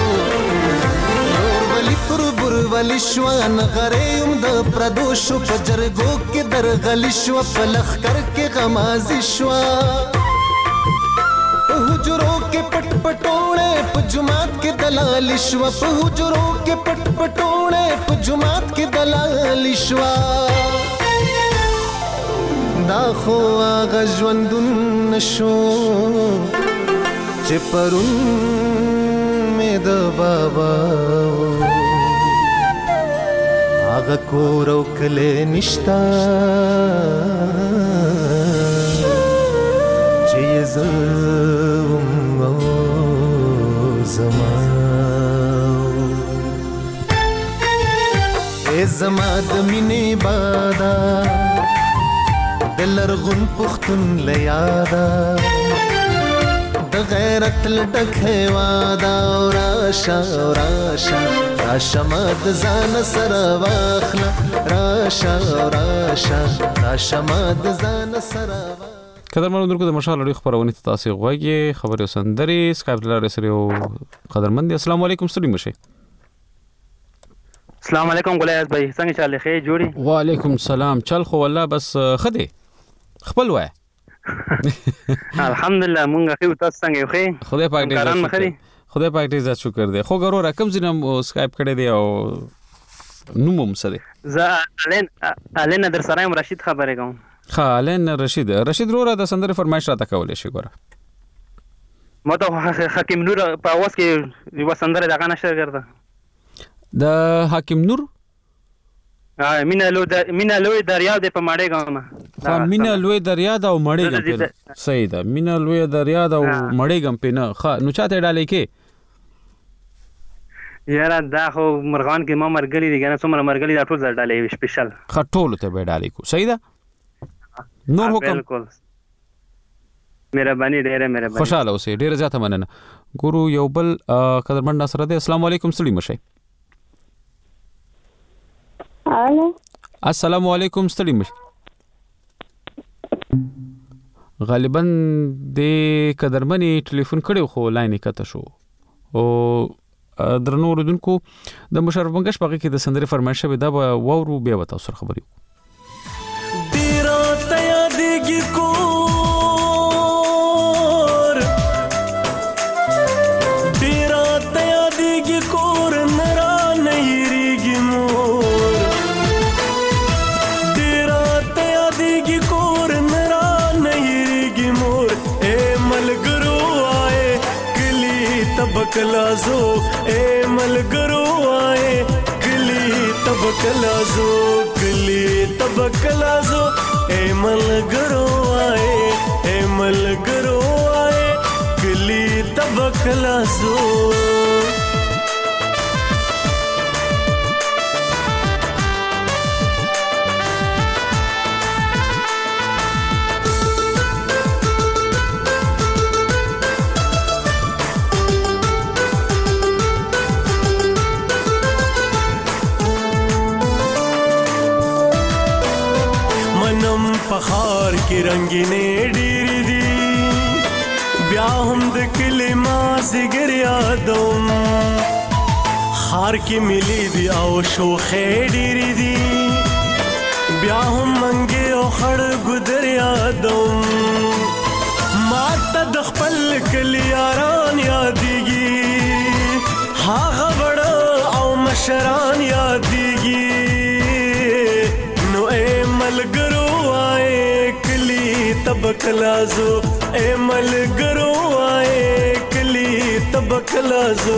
پر ولی شوان غریم د پردوشو په جرګو کې درغلی شو په لخر کې غمازي شو په حجرو کې پټ پټوړې په جماعت کې دلال شو په حجرو کې پټ پټوړې په جماعت کې دلال شو دا خو هغه ژوندون نشو چې پرون مې د بابا هغه کور او کله نشتا چې زوم زما ای زما د مینې بادا د لرغون پختون لیادا د غیرت لډکه وادا راشا مد ځان سره واخلا راشا مد ځان سره قدرمنو درکو د مشال اړیو خبرونه تاسو غوږی خبري سندري سکایپ لاره سره یو قدرمن دي السلام علیکم سلیم شه السلام علیکم ګلایز بھائی څنګه چاله خیر جوړي وعلیکم السلام چل خو والله بس خدي خپل وای الحمدلله مونږ خو تاسو څنګه خو خدای پاک دې خدای پاک دې عزت شکر دې خو ګورو رقم زینم سکایپ کړی دی او نومم سره زه الین در سره رشید خبرې کوم ها الین رشید رورا د سندره فرمایش راته کولې شي ګوره مته حکیم نور په اواز کې یو سندره دغه نشر کړه د حکیم نور مینا لوی دریا د په ماړې ګام مینا لوی دریا د ماړې ګام په صحیح ده مینا لوی دریا د ماړې ګام په نه نو چاته ډالې کې یاره دا خو مرغان کې ما مرګلي دي کنه څومره مرګلي دا ټول ځل ډالې سپیشل خټول ته به ډالې کو صحیح ده نور حکم بالکل مهرباني ډیره مهرباني خوشاله اوسې ډیره زیاته مننه ګورو یو بل قدرمن ناصر ده السلام علیکم سلیم شه هلو السلام علیکم ستړي مش غالبا د قدرمنې ټلیفون کړو خو لاین کته شو او درنو اوریدونکو د مشرف بنگش په کې د سندري فرمایش به دا وورو بیا وتا سره خبري تیرا تیا دیږي کور تیرا تیا دیږي کور نرا نه ریږي مور تیرا تیا دیږي کور نرا نه ریږي مور اے ملګرو آئے کلی تبکلازو اے ملګرو آئے کلی تبکلازو کلی تبکلازو اے ملګرو آئے کلی تبکلازو پخار کی رنگینې ډېرې دي بیا هم د کلي مازدیګر یادوم خار کې ملي دي او شوخې ډېرې دي بیا هم منګې او خړ ګودر یادوم ما ته د خپل کلي یاران یادېږي هغه وړه او مشران یادېږي نو اے ملګرو تبکلازو اے ملګرو آئے کلی تبکلازو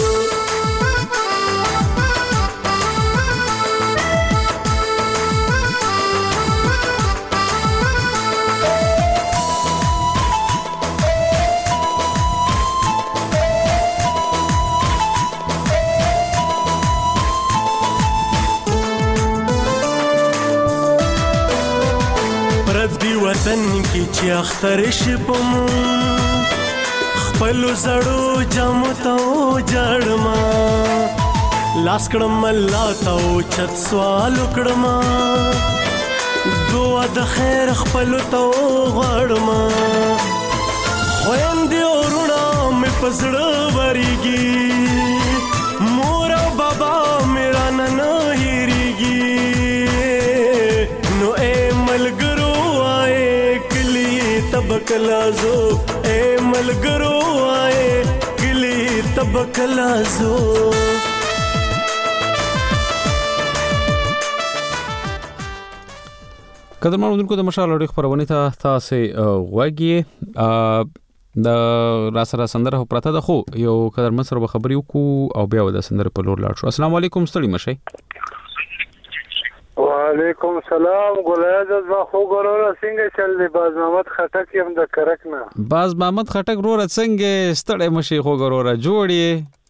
وطن کی چې اختر شپم خپل زړو جامو ته جړما لاس کړم الله ته چت سوال کړم دعا د خیر خپل ته غړما خويندې ورونه مې پزړه وريږي مور او بابا میرا نن هېریږي نو اے ملګرو تبکلازو اے ملګرو آئے کلی تبکلازو قدرمن اوریدونکو د مشال اړیخ خبرونه ته تاسو وګورئ د راسره سندره پرته ده خو یو قدرمن سره خبري وکړو او بیا د سندره په لور لاړ شو السلام علیکم ستړي مشي وعلیکم السلام ګلایز ما خو ګورور څنګه چل دی باز محمد خټک يم د کرکنه باز محمد خټک رور څنګه ستړی مشي خو ګورور جوړی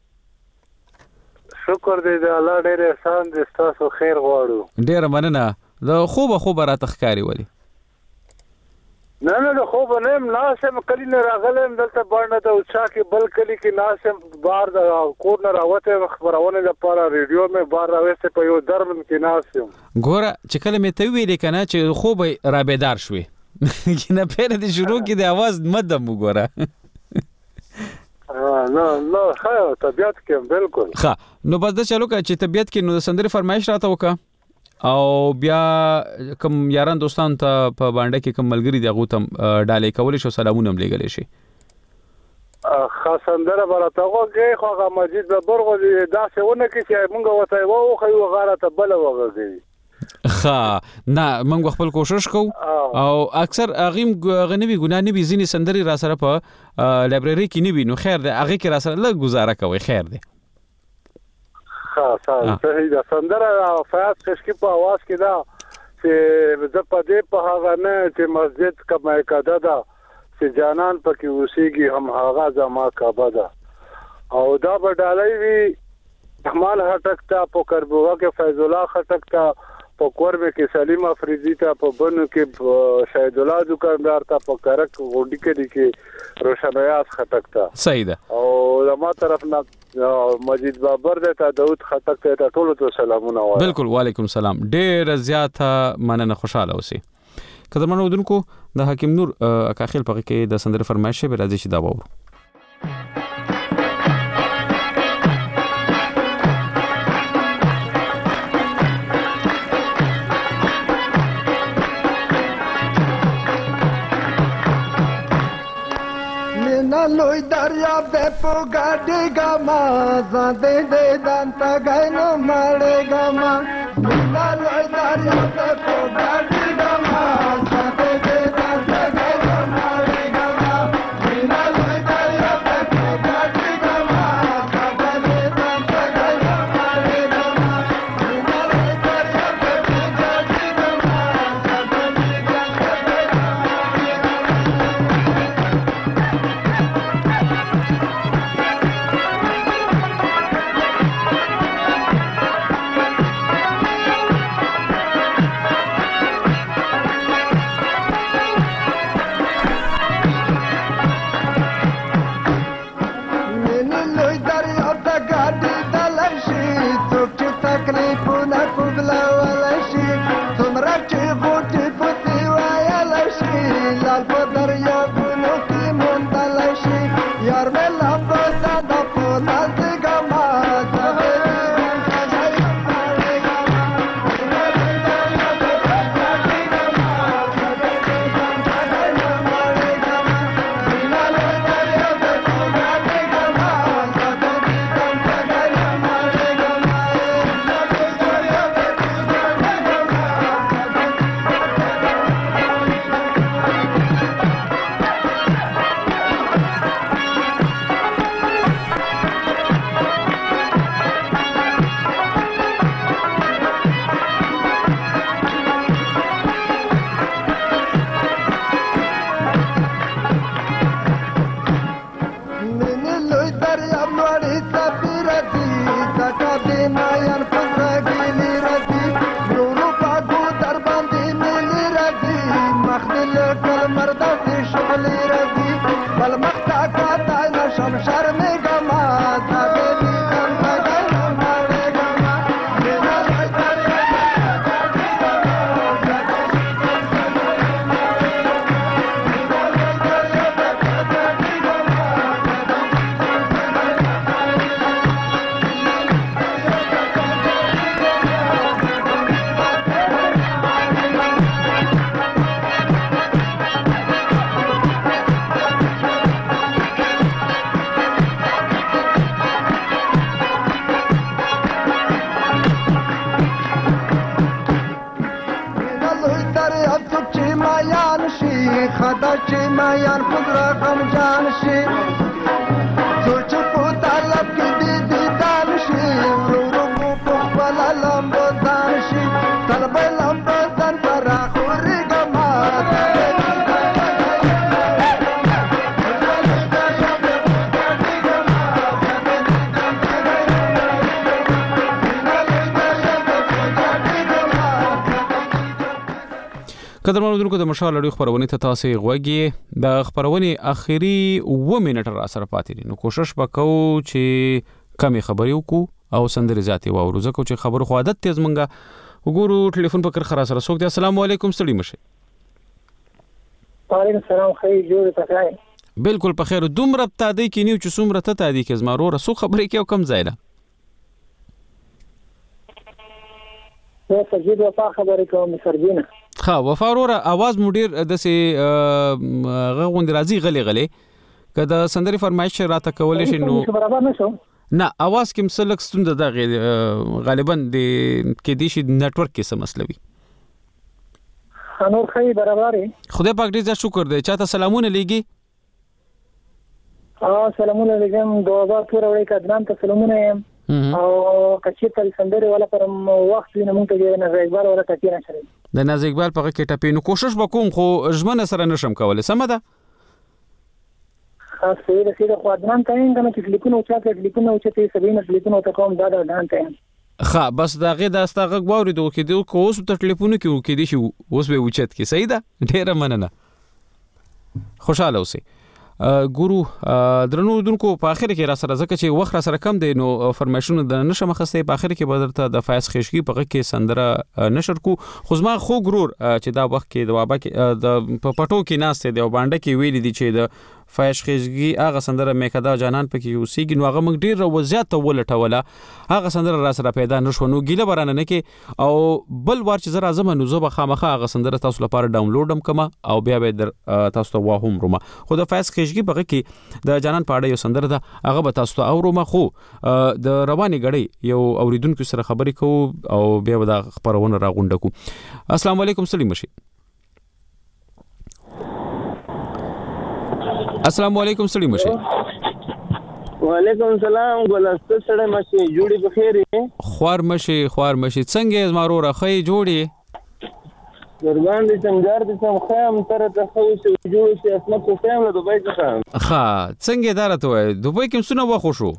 شکر دې د الله ډېر احسان دې تاسو خیر غواړو ډېر مننه د خوب را تخکاری ولی نه د خوب نیم ناسم کلی نه راغلم دلته باندې ته اوچا کې بل کلی کې ناسم بار د کور نه راوته خبرونه لپاره ریډیو مې بار راوسته په یو درمن کې ناسم ګوره چې کله مې ته ویلې کنه چې خوب را بیدار شوې کنه پیر دې شروع کې د आवाज مدم وګوره نه خیر طبيعت کې بالکل ها نو بس دا چلو چې طبيعت کې نو سندري فرمایش راته وکا او بیا کوم یاران دوستان ته په باندې کې کوم ملګری دی غوتم ډالې کولې شو سلامونه ملګری شي خاصندره برته وګي خو هغه مسجد به برغو داسې ونه کې چې مونږ وته وو خو غاره ته بل وګي ها نه موږ خپل کوشش کوو او اکثر اغیم غنوي ګنا نه بي زینې سندري را سره په لایبرری کې نه وي نو خیر دی هغه کې را سره له گزاره کوي خیر دی صحیح ده سندره فیاض خشکی په आवाज کې دا چې زه په دې په هغه نه چې مسجد کمه کده ده چې جانان پکې اوسېږي هم هغه زما کعبه ده او دا به ډالۍ وي احمد خټک ته په کربوغه کې فیض الله خټک ته په کوربه کې سلیم افریدی ته په بنو کې شهید الله دکاندار ته په کرک غونډي کې روشنایاس خټک ته صحیح ده او زما طرف نه مجید بابر ته داود خټک ته ټول ته سلامونه وایم. بالکل وعلیکم السلام. ډیر زیاته مننه، خوشاله اوسئ. قدرمنو ودونکو د حکیم نور اکاخیل په کې د سندره فرمایش به راځي چې دا وورو. لوی دریاب د پوګاډي ګما زده دې دانتا غاینو مړې ګما لوی دریاب د پوګاډي ګما زده دې دانتا غاینو مړې ګما لوی دریاب د پوګاډي ګما زده دې دانتا غاینو مړې ګما لوی دریاب د پوګاډي ګما زده دې دانتا قدرمنو ودونکو د مشال اړیو خبرونه ته تاسو غوږی د خبرونه اخیری 2 منټه را سره پاتې دي. نو کوشش وکاو چې کمی خبري وکړو او سندري ذاتي واورو ځکه چې خبرو خو عادت تیز منګه وګورو ټلیفون په کر خرا سره سوک دي. السلام علیکم ستړي مشه. وعلیکم السلام خیر جوړ تاسو. بالکل په خیر. دومره تادی کې نیو چې څومره ته تادی کې زما ورو رسو خبرې کې کم ځای ده. زه سجید وفا خبرې کوم سرجینه. ها وفا وروره आवाज مو ډیر د سي غوند راځي غلي غلي کله سندري فرمایش راته کولې شي نو برابر نشو نه आवाज کې مسلک ستوند د غالبا د کې دي شي نتورک کې څه مسله وي. نور خی برابر خدای پاک دې شکر دې چاته سلامونه لګي. سلامونه لګم دوه پورا وړي کډنام ته سلامونه یم او کچې تل سندري ولا پر وخت نه مونږ ته نه اقبال ولا تکي نه شري د ناز اقبال په کې ټپې نو کوشش وکوم خو ژمنه سره نشم کولای. سم ده خاصه دې خو ادنان ته څنګه چې لیکونه او چې لیکونه او چې سبینه لیکونه ته کوم دا ډان ته ها بس داغه د استغه غوړې دوه کې د کوس ته ټلیفون کې دي شو اوس به وچت کې صحیح ده. ډیره مننه، خوشاله اوسئ. ګورو درنو دونکو په اخر کې را سره ځکه چې وخت را سره کم دی نو فرمایشونه د نشم خسته په اخر کې بدرته د فایز خشکی په کې سندره نشر کو خو زما خو ګرور چې دا وخت کې د بابا کې د پټو کې ناشته دی او باندې کې ویل دي چې د فایش خشکی هغه سندره میکدا جانان پکې اوسېږي نو هغه موږ ډیر وضعیت ولټوله هغه سندره را سره پیدا نشو نو ګیله برانه نه کې او بل ور چې زرا زمنو زوبه خامخه هغه سندره تاسو لپاره ډاونلوډ هم کما او بیا به در تاسو ته واهم روما خو د فایز خشکی په کې د جانان پاړه یو سندره ده هغه به تاسو ته اوروما خو د رواني غړي یو اوریدونکو سره خبرې کوو او بیا به د خبرونه راغونډه کو السلام علیکم سلیم شي السلام علیکم سلیم شي وعلیکم السلام ګلست سره مشي جوړي بخیر خوار مشي څنګه زمارو راخی جوړي درګان دي څنګه دي سم خام تر ته خو شي جوړ شي اسمه په فهم له دوبۍ څخه ښه څنګه دارته وای دوبۍ کې سونه وخو شو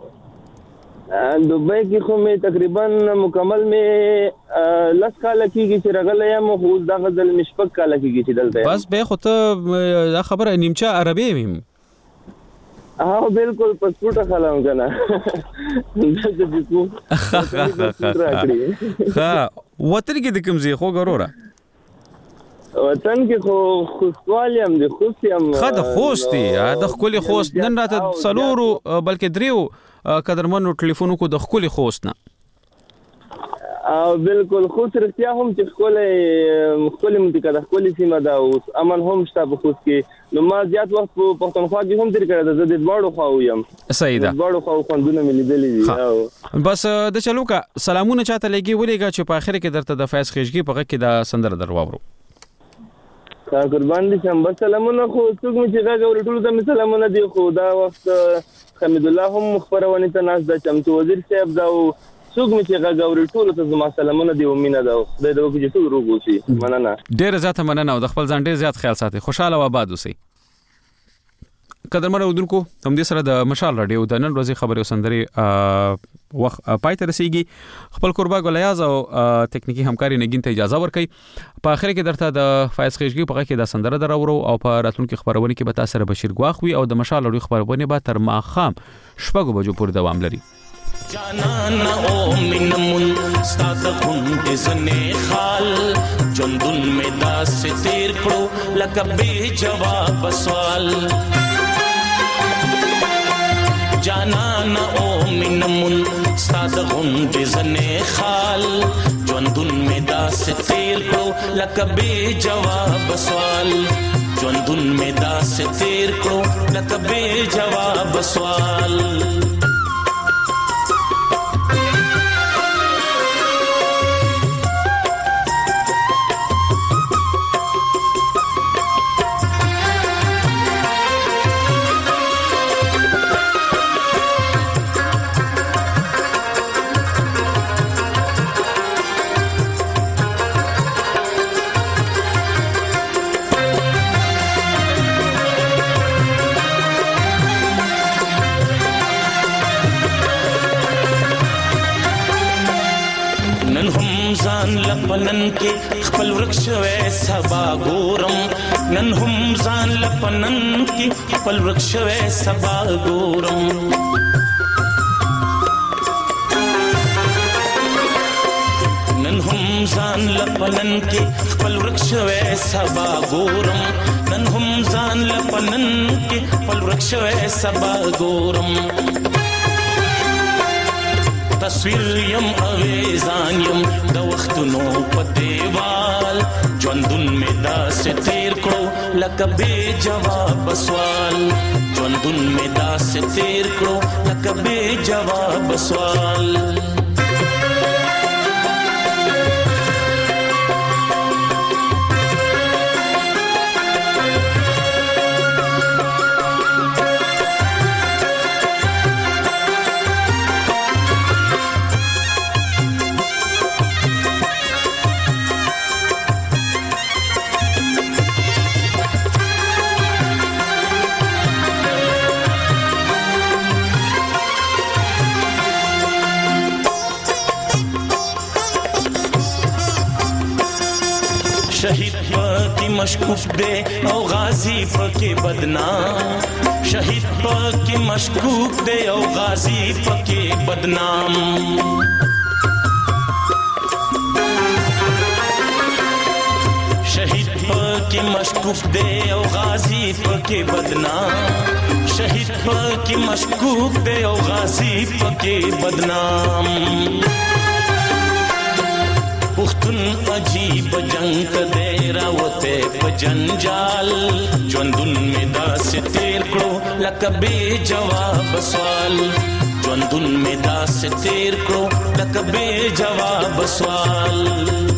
دوبۍ کې خو مې تقریبا مکمل مې لس کال کېږي چې راغلی یم خو دا غزل مشپک کال کېږي چې دلته بس به خو ته دا خبره نیمچه عربي ویم ها بالکل پاسپورت خلم کنه د دې ها وطن کې د کوم ځای خو ګوره وطن کې خو خوستوالیم د خوستیم خد خوستي د خولي خوست نن راته څلورو بلکې دریو قدرمنو ټلیفونو کو د خولي خوست نه او بالکل خو ترتیا هم چې خولي منطقه د خولي سیمه دا او امن هم شته په خوست کې نو ما زیات وخت په پښتونخوا کې هم تیر کړی د زړه باړو خو یم صحیح ده باړو خو خوندونه مې لیدلې دي بس د چلوکا سلامونه چاته لګي ولېګا چې په اخر کې درته د فایز خشکی په کې دا سندره درواورو قربان دي شم بس سلامونه خو څوک مې چې راغور ټول ته سلامونه دی خو دا وخت حمید الله هم مخبرونه ته ناس د چمتو وزیر صاحب دا څوک مې چې راغور ټول ته زما سلامونه دی ومینه دا د دوه کې ټول روغ وسی مننه ډیر زیات مننه او د خپل ځان ډیر زیات خیال ساتي خوشاله و آباد اوسئ قدرمنو ودونکو هم دې سره د مشال رادیو د نن ورځې خبري او سندري وخت پای ته رسیږي خپل قربا ګلیاز او تکنیکی همکاري نګین ته اجازه ورکړي په اخر کې درته د فایز خشکی په کې د سندره دراورو او په راتلونکو خبرونه کې به تاسو سره بشیر غواخوي او د مشال رادیو خبرونه به تر ماخام شپږ بجو پورې دوام لري جانانا او منمون ستاد خونت زنه خال جندون میں داس تیر کړو لکه بے جواب سوال جانانا او منمون ستاد خونت زنه خال جندون میں داس تیر کړو لکه بے جواب سوال جندون میں داس تیر کړو لکه بے جواب سوال لپنن کې خپل ورکشوي سبا ګورم نن هم ځان لپنن کې خپل ورکشوي سبا ګورم نن هم ځان لپنن کې خپل ورکشوي سبا ګورم نن هم ځان لپنن کې خپل ورکشوي سبا ګورم تصویر یم اویزان یم د وختونو په دیوال ژوندون می داسې تیر کړو لکه بې جواب سوال ژوندون می داسې تیر کړو لکه بې جواب سوال مشکوک دی او غازی پکې بدنام شهید پکې مشکوک دی او غازی پکې بدنام شهید پکې مشکوک دی او غازی پکې بدنام شهید پکې مشکوک دی او غازی پکې بدنام پختون عجیب جنگ کدے راوتے په جنجال ژوندون می داسې تیر کړو لکه بے جواب سوال ژوندون می داسې تیر کړو لکه بے جواب سوال